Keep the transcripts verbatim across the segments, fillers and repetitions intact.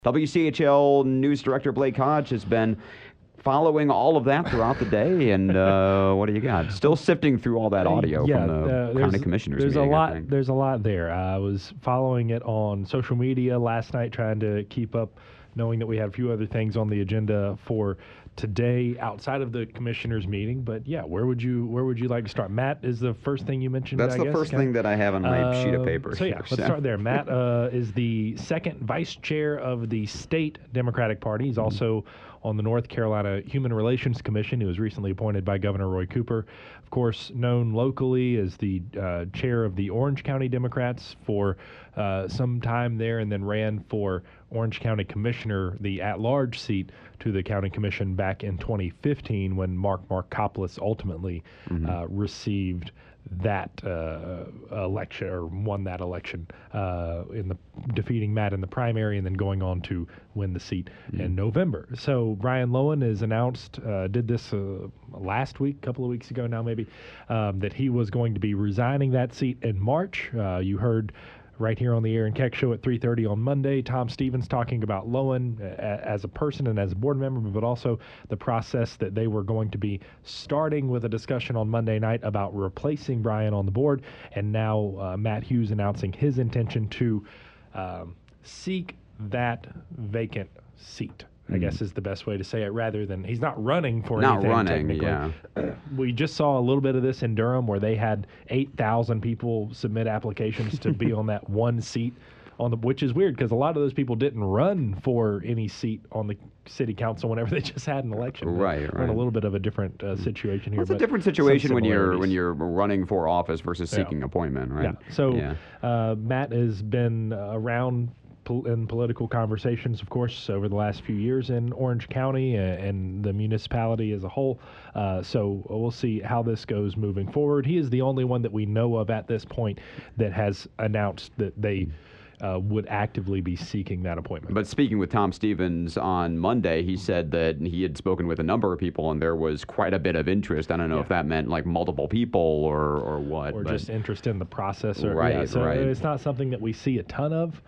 W C H L News Director Blake Hodge has been following all of that throughout the day, and uh, what do you got? Still sifting through all that audio yeah, from the uh, county commissioners there's meeting, a I lot. think. There's a lot there. I was following it on social media last night, trying to keep up, knowing that we had a few other things on the agenda for today outside of the commissioners meeting. But yeah, where would you where would you like to start? Matt is the first thing you mentioned. That's I the guess, first kinda. thing that I have on my uh, sheet of paper. So yeah, here, let's so. start there. Matt uh, is the second vice chair of the state Democratic Party. He's also on the North Carolina Human Relations Commission. He was recently appointed by Governor Roy Cooper. Of course, known locally as the uh, chair of the Orange County Democrats for uh, some time there, and then ran for Orange County Commissioner, the at-large seat, to the county commission back in twenty fifteen when Mark Markopoulos ultimately Mm-hmm. uh, received that uh, election, or won that election uh, in the defeating Matt in the primary, and then going on to win the seat Mm-hmm. in November. So Brian Lowen is announced, uh, did this uh, last week, a couple of weeks ago now maybe, um, that he was going to be resigning that seat in March. Uh, you heard right here on the Aaron Keck Show at three thirty on Monday, Tom Stevens talking about Lowen a- as a person and as a board member, but also the process that they were going to be starting with a discussion on Monday night about replacing Brian on the board, and now uh, Matt Hughes announcing his intention to um, seek that vacant seat. I guess is the best way to say it, rather than he's not running for Not anything. running, technically. yeah. We just saw a little bit of this in Durham, where they had eight thousand people submit applications to be on that one seat, on the which is weird because a lot of those people didn't run for any seat on the city council whenever they just had an election. Right, We're in a right. little bit of a different uh, situation here. It's a but different some situation when you're when similarities. you're running for office versus Yeah. seeking appointment, right? Yeah. So Yeah. Uh, Matt has been uh, around pol- in political conversations, of course, over the last few years in Orange County and, and the municipality as a whole. Uh, so we'll see how this goes moving forward. He is the only one that we know of at this point that has announced that they uh, would actively be seeking that appointment. But speaking with Tom Stevens on Monday, he said that he had spoken with a number of people and there was quite a bit of interest. I don't know Yeah. if that meant like multiple people or, or what. or but just interest in the process. Or, Right, yeah, so right. it's not something that we see a ton of.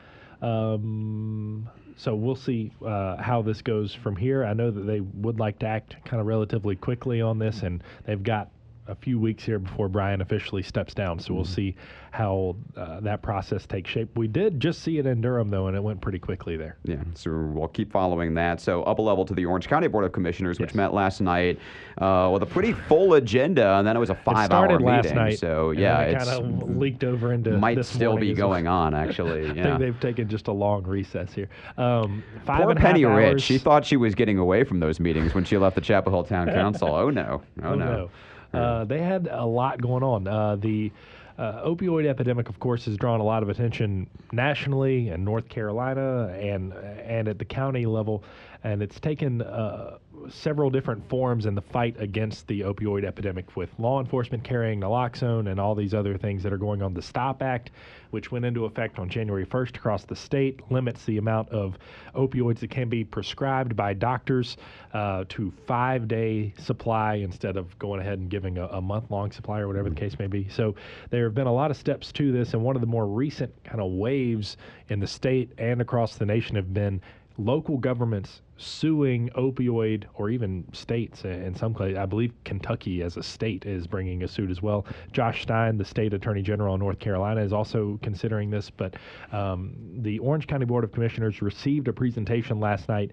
Um, so we'll see uh, how this goes from here. I know that they would like to act kind of relatively quickly on this, and they've got a few weeks here before Brian officially steps down. So we'll see how uh, that process takes shape. We did just see it in Durham, though, and it went pretty quickly there. Yeah, so we'll keep following that. So up a level to the Orange County Board of Commissioners, which Yes. met last night uh, with a pretty full agenda, and then it was a It five-hour started meeting. last night, so and yeah, then it it's kind of leaked over into might this still morning be as well. going on. Actually, I yeah. think they've taken just a long recess here. Um, five Poor and a half Penny Rich. hours. She thought she was getting away from those meetings when she left the Chapel Hill Town Council. Oh no! Oh, Oh, no! no. Uh, they had a lot going on. Uh, the uh, opioid epidemic, of course, has drawn a lot of attention nationally in North Carolina and and at the county level, and it's taken uh, several different forms in the fight against the opioid epidemic, with law enforcement carrying naloxone and all these other things that are going on. The STOP Act, which went into effect on January first across the state, limits the amount of opioids that can be prescribed by doctors uh, to five-day supply instead of going ahead and giving a, a month-long supply or whatever the case may be. So there have been a lot of steps to this, and one of the more recent kind of waves in the state and across the nation have been local governments suing opioid, or even states in some place. I believe Kentucky as a state is bringing a suit as well. Josh Stein, the state attorney general in North Carolina, is also considering this. But um, the Orange County Board of Commissioners received a presentation last night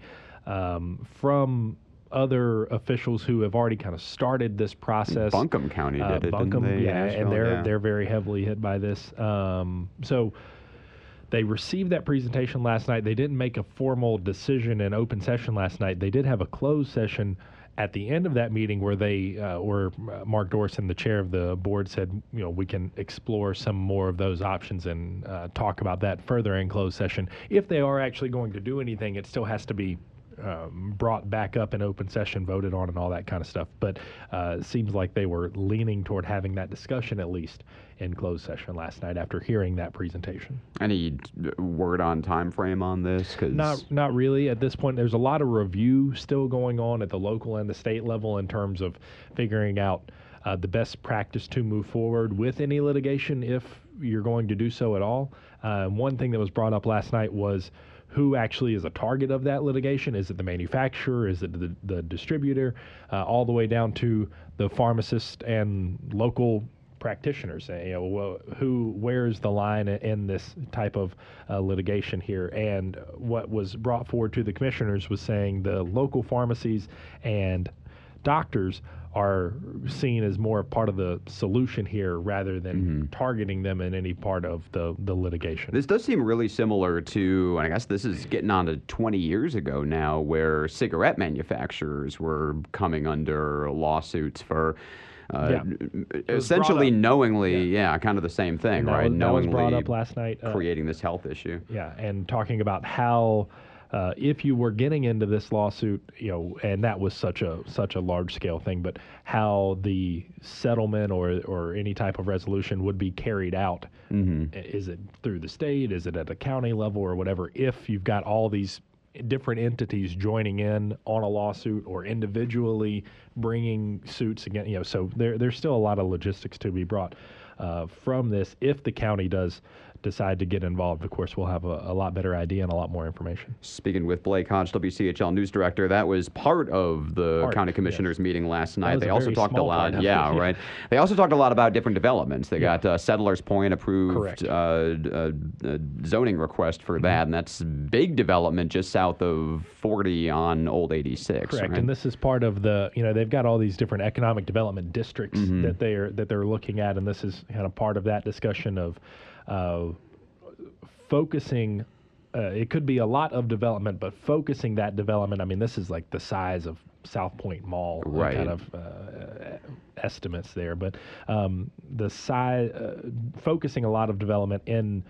um, from other officials who have already kind of started this process. Buncombe County did Uh, it, Buncombe, didn't they? yeah, Asheville, and they're yeah. they're very heavily hit by this. Um, so they received that presentation last night. They didn't make a formal decision in open session last night. They did have a closed session at the end of that meeting where they, uh, where Mark Dorson, the chair of the board, said, you know, we can explore some more of those options and uh, talk about that further in closed session. If they are actually going to do anything, it still has to be um, brought back up in open session, voted on, and all that kind of stuff. But uh, it seems like they were leaning toward having that discussion at least in closed session last night after hearing that presentation. Any word on time frame on this? 'Cause Not not really at this point. There's a lot of review still going on at the local and the state level in terms of figuring out uh, the best practice to move forward with any litigation if you're going to do so at all. Uh, one thing that was brought up last night was who actually is a target of that litigation. Is it the manufacturer? Is it the, the distributor? Uh, all the way down to the pharmacist and local practitioners. Uh, You know, wh- who, where's the line i- in this type of uh, litigation here? And what was brought forward to the commissioners was saying the local pharmacies and doctors are seen as more part of the solution here rather than targeting them in any part of the, the litigation. This does seem really similar to, and I guess this is getting on to twenty years ago now, where cigarette manufacturers were coming under lawsuits for uh, Yeah. n- It was essentially brought up. knowingly, yeah. kind of the same thing, That right? was- that was knowingly brought up last night. uh, creating this health issue. Yeah, and talking about how uh, if you were getting into this lawsuit, you know, and that was such a such a large scale thing, but how the settlement or or any type of resolution would be carried out. Mm-hmm. I- Is it through the state? Is it at a county level or whatever? If you've got all these different entities joining in on a lawsuit or individually bringing suits again, you know, so there there's still a lot of logistics to be brought uh, from this. If the county does decide to get involved, of course, we'll have a, a lot better idea and a lot more information. Speaking with Blake Hodge, W C H L news director, that was part of the Part, county commissioners meeting last night. was They a also very talked a small lot, part of it, yeah, yeah. right. They also talked a lot about different developments. They Yeah. got uh, Settlers Point approved Correct. uh, d- uh, uh, zoning request for that, and that's big development just south of forty on Old eighty-six. Correct, right? and this is part of the, you know, they've got all these different economic development districts Mm-hmm. that they're that they're looking at, and this is kind of part of that discussion of uh, focusing. Uh, it could be a lot of development, but focusing that development. I mean, this is like the size of South Point Mall, uh, Right. kind of uh, estimates there, but um, the size, uh, focusing a lot of development in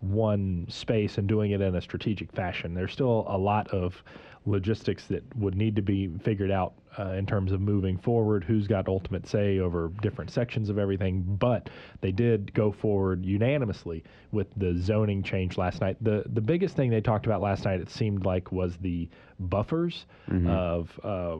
one space and doing it in a strategic fashion. There's still a lot of logistics that would need to be figured out uh, in terms of moving forward, who's got ultimate say over different sections of everything, but they did go forward unanimously with the zoning change last night. The the biggest thing they talked about last night, it seemed like, was the buffers of uh,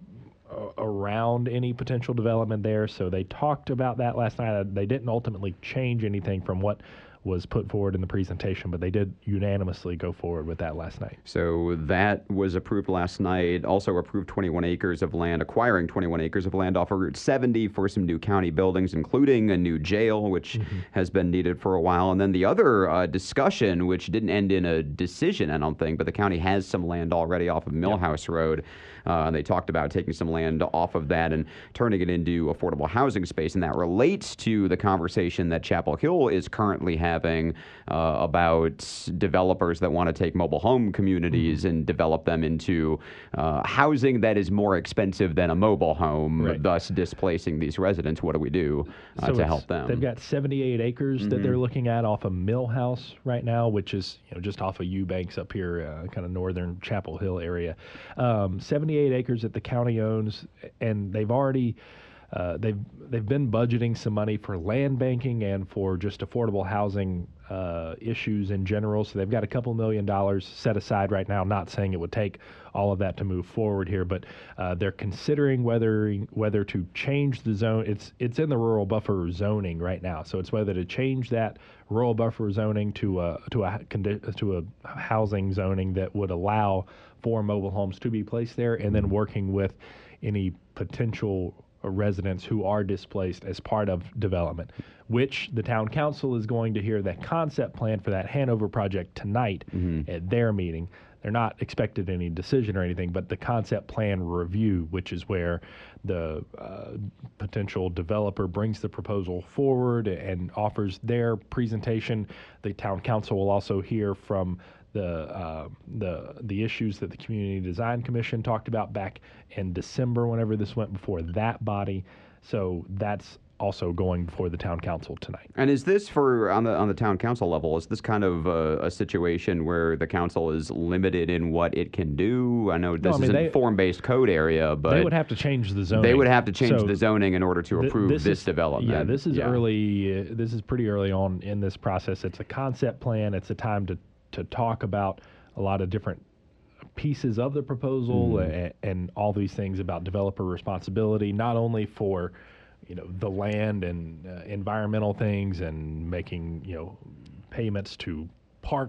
a- around any potential development there. So they talked about that last night. Uh, They didn't ultimately change anything from what was put forward in the presentation, but they did unanimously go forward with that last night. So that was approved last night. Also approved twenty-one acres of land, acquiring twenty-one acres of land off of Route seventy for some new county buildings, including a new jail, which has been needed for a while. And then the other uh, discussion, which didn't end in a decision, I don't think, but the county has some land already off of Millhouse Road. Uh, they talked about taking some land off of that and turning it into affordable housing space. And that relates to the conversation that Chapel Hill is currently having uh, about developers that want to take mobile home communities Mm-hmm. and develop them into uh, housing that is more expensive than a mobile home, Right. thus displacing these residents. What do we do uh, So to it's- help them? They've got seventy-eight acres that they're looking at off of Millhouse right now, which is, you know, just off of Eubanks up here, uh, kind of northern Chapel Hill area. Um, seventy-eight acres that the county owns, and they've already uh, they've they've been budgeting some money for land banking and for just affordable housing uh, issues in general. So they've got a couple million dollars set aside right now. Not saying it would take all of that to move forward here, but uh, they're considering whether whether to change the zone. It's it's in the rural buffer zoning right now, so it's whether to change that rural buffer zoning to a to a condi- to a housing zoning that would allow for mobile homes to be placed there, and then working with any potential residents who are displaced as part of development, which the town council is going to hear that concept plan for that Hanover project tonight at their meeting. They're not expected any decision or anything, but the concept plan review, which is where the uh, potential developer brings the proposal forward and offers their presentation. The town council will also hear from the uh, the the issues that the Community Design Commission talked about back in December, whenever this went before that body. So that's also going before the town council tonight. And is this for on the on the town council level? Is this kind of a, a situation where the council is limited in what it can do? I know this I mean, is a they- form-based code area, but They would have to change the zoning. they would have to change So the zoning in order to th- approve this, is- development. Yeah, this is early. Uh, this is pretty early on in this process. It's a concept plan. It's a time to to talk about a lot of different pieces of the proposal and, and all these things about developer responsibility, not only for, you know, the land and uh, environmental things and making, you know, payments to park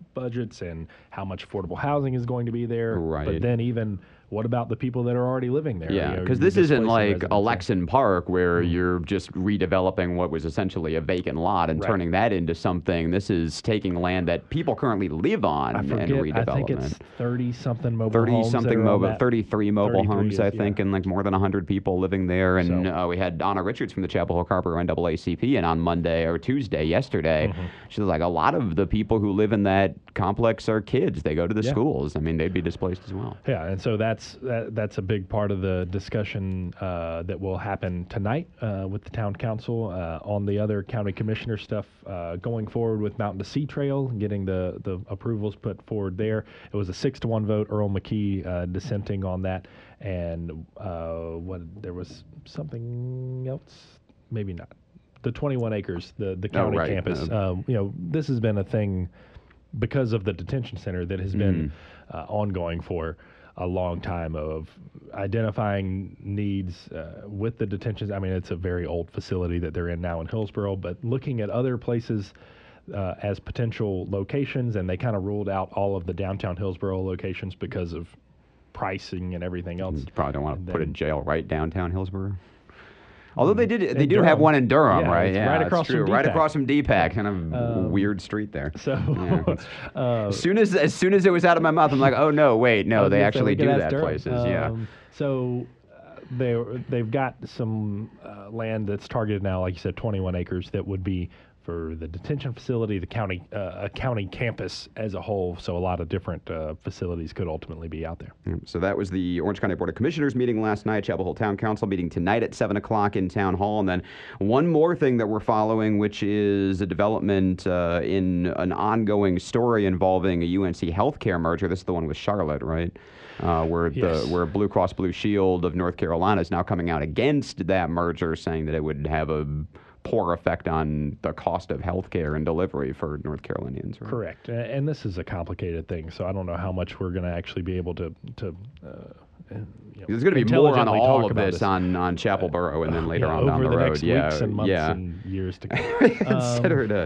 budgets and how much affordable housing is going to be there. Right. But then even what about the people that are already living there? Yeah, You know, because you're this isn't displacing like residents there. Alexan Park where you're just redeveloping what was essentially a vacant lot and Right. turning that into something. This is taking land that people currently live on I and forget, redevelopment. I think it's thirty-something mobile thirty homes. that something are on mobile, that. thirty-three mobile thirty-three homes, is- I think, yeah. and like more than one hundred people living there. And So- uh, we had Donna Richards from the Chapel Hill Carver N double A C P in on Monday or Tuesday, yesterday. Mm-hmm. She was like, a lot of the people who live in that complex are kids. They go to the Yeah. schools. I mean, they'd be displaced as well. Yeah, and so that's that, that's a big part of the discussion uh, that will happen tonight uh, with the town council uh, on the other county commissioner stuff uh, going forward with Mountain to Sea Trail, getting the the approvals put forward there. It was a six to one vote. Earl McKee uh, dissenting on that, and uh, what there was something else, maybe not. The twenty-one acres, the the county right. campus. Uh, Um, you know, this has been a thing because of the detention center that has been uh, ongoing for a long time of identifying needs uh, with the detention. I mean, it's a very old facility that they're in now in Hillsborough, but looking at other places uh, as potential locations, and they kind of ruled out all of the downtown Hillsborough locations because of pricing and everything else. You probably don't want And to put a then- jail right downtown Hillsborough. Although they did, they In do have Durham. one in Durham, Yeah, right? it's yeah, right that's across from true. Right D PAC. across from D PAC, kind of Um, weird street there. So, Yeah. uh, As soon as as soon as it was out of my mouth, I'm like, oh no, wait, I no, was they gonna say, actually we could do ask that Durham. places. Yeah. Um, So uh, they they've got some uh, land that's targeted now, like you said, twenty-one acres that would be for the detention facility, the county uh, a county campus as a whole. So a lot of different uh, facilities could ultimately be out there. Yeah, So that was the Orange County Board of Commissioners meeting last night. Chapel Hill Town Council meeting tonight at seven o'clock in Town Hall. And then one more thing that we're following, which is a development uh, in an ongoing story involving a U N C healthcare merger. This is the one with Charlotte, right? Uh, where Yes. the where Blue Cross Blue Shield of North Carolina is now coming out against that merger, saying that it would have a poor effect on the cost of healthcare and delivery for North Carolinians. Right? Correct. A- And this is a complicated thing, so I don't know how much we're going to actually be able to to. Uh, you know, There's going to be more on intelligently all talk of about this, on, on Chapel Borough and then later yeah, on down over the, the road. next yeah, weeks and months yeah. and years to come. Consider Um, it a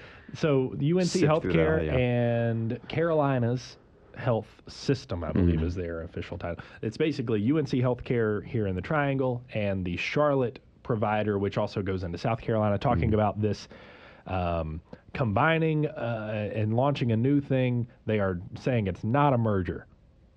So the U N C Sit through that, Healthcare yeah. and Carolina's Health System, I believe, Mm-hmm. is their official title. It's basically U N C Healthcare here in the Triangle and the Charlotte provider, which also goes into South Carolina, talking Mm-hmm. about this um, combining uh, and launching a new thing. They are saying it's not a merger.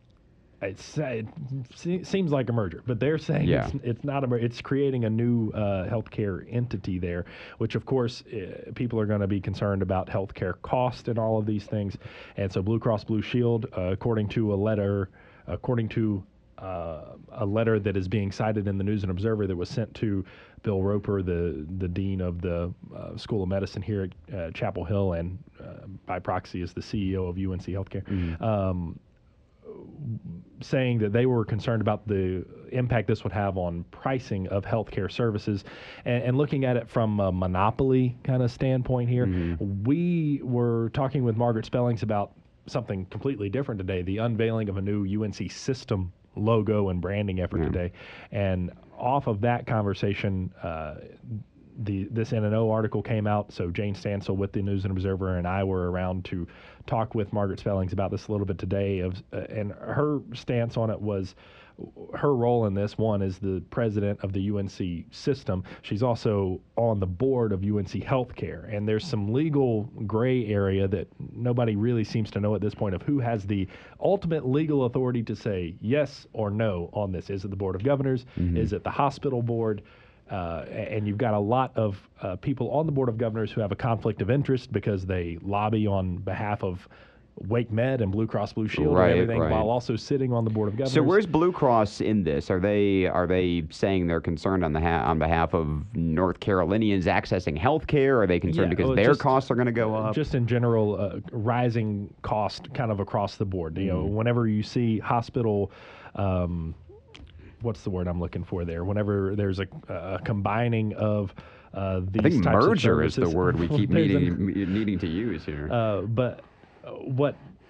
It's, it se- seems like a merger, but they're saying Yeah. it's, it's not a merger. It's creating a new uh, healthcare entity there, which of course uh, people are going to be concerned about healthcare cost and all of these things. And so Blue Cross Blue Shield, uh, according to a letter, according to uh, a letter that is being cited in the News and Observer that was sent to Bill Roper, the the dean of the uh, School of Medicine here at uh, Chapel Hill, and uh, by proxy is the C E O of U N C Healthcare. Um, saying that they were concerned about the impact this would have on pricing of healthcare services, and, and looking at it from a monopoly kind of standpoint here. We were talking with Margaret Spellings about something completely different today, the unveiling of a new U N C system logo and branding effort Yeah. today. And off of that conversation, uh, the this N and O article came out, so Jane Stansel with the News and Observer and I were around to talk with Margaret Spellings about this a little bit today. Of uh, and her stance on it was her role in this. One is the president of the U N C system. She's also on the board of U N C Healthcare, and there's some legal gray area that nobody really seems to know at this point of who has the ultimate legal authority to say yes or no on this. Is it the Board of Governors? Is it the hospital board? Uh, and you've got a lot of uh, people on the Board of Governors who have a conflict of interest because they lobby on behalf of Wake Med and Blue Cross Blue Shield Right, and everything, right. while also sitting on the Board of Governors. So where's Blue Cross in this? Are they are they saying they're concerned on the ha- on behalf of North Carolinians accessing health care? Are they concerned Yeah, because well, their just- costs are going to go up? Just in general, uh, rising cost kind of across the board. You know, Mm-hmm. whenever you see hospital, um, what's the word I'm looking for there? Whenever there's a, a combining of uh, these I think types of merger is the services- word we keep There's a- needing needing to use here. Uh, but uh, what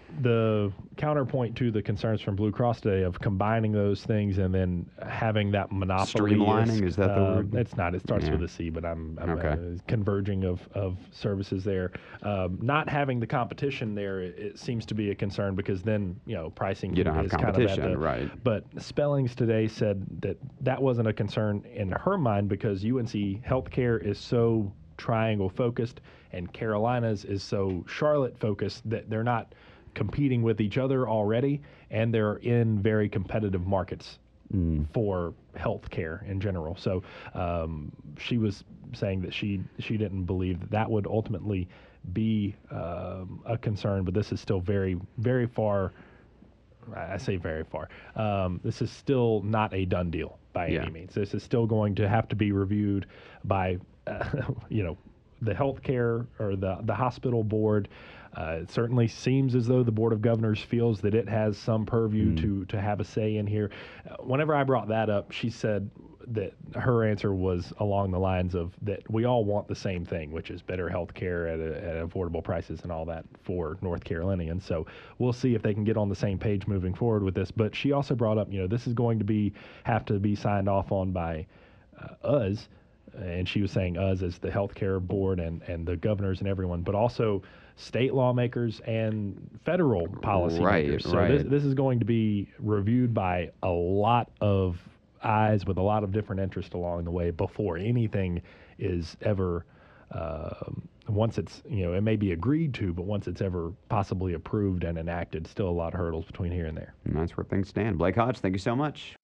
the counterpoint to the concerns from Blue Cross today of combining those things and then having that monopoly. Streamlining, is that the uh, word? It's not. It starts Yeah. with a C, but I'm, I'm Okay. uh, converging of, of services there. Um, not having the competition there, it, it seems to be a concern because then, you know, pricing You don't have is kind of competition, at the, right. But Spellings today said that that wasn't a concern in her mind because U N C Healthcare is so Triangle focused and Carolinas is so Charlotte focused that they're not competing with each other already, and they're in very competitive markets Mm. for healthcare in general. So um, she was saying that she she didn't believe that that would ultimately be um, a concern, but this is still very very far. I say very far. Um, this is still not a done deal by Yeah. any means. This is still going to have to be reviewed by, uh, you know, the healthcare or the the hospital board. Uh, it certainly seems as though the Board of Governors feels that it has some purview Mm. to to have a say in here. Uh, whenever I brought that up, she said that her answer was along the lines of that we all want the same thing, which is better health care at, a, at affordable prices and all that for North Carolinians. So we'll see if they can get on the same page moving forward with this. But she also brought up, you know, this is going to be have to be signed off on by uh, us. And she was saying us as the healthcare board and, and the governors and everyone, but also state lawmakers and federal policymakers. Right, so right. This, this is going to be reviewed by a lot of eyes with a lot of different interests along the way before anything is ever, um once it's, you know, it may be agreed to, but once it's ever possibly approved and enacted, still a lot of hurdles between here and there. And that's where things stand. Blake Hodge, thank you so much.